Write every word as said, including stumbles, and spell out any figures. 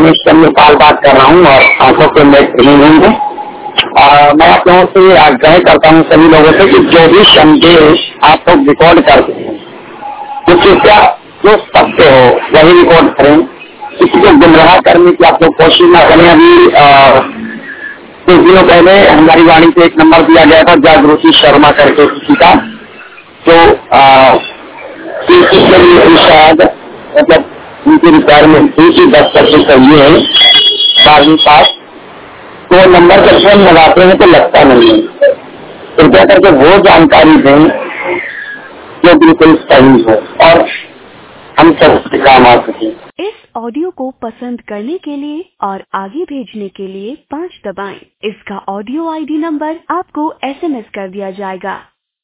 चंद्रपाल बात कर रहा हूँ और आंखों के नेत्रहीन हूँ। मैं आप लोगों से ये आग्रह करता हूँ सभी लोगों से कि जो भी संदेश आप लोग रिकॉर्ड करते हैं तो कृपया जो सत्य हो वही रिकॉर्ड करें। किसी को गुमराह करने की आप लोग कोशिश न करें। अभी कुछ दिनों पहले हमारी वाणी पे एक नंबर दिया गया था जागृति शर्मा करके किसी का, तो शायद मतलब उनकी रिक्वायरमेंट थी कि दस परसेंट चाहिए है बारहवीं पास, तो नंबर जब फोन लगाते हैं तो लगता नहीं है। कृपया करके वो जानकारी दें जो बिल्कुल सही हो और हम सब काम आ सकें। इस ऑडियो को पसंद करने के लिए और आगे भेजने के लिए पाँच दबाएं। इसका ऑडियो आईडी नंबर आपको एसएमएस कर दिया जाएगा।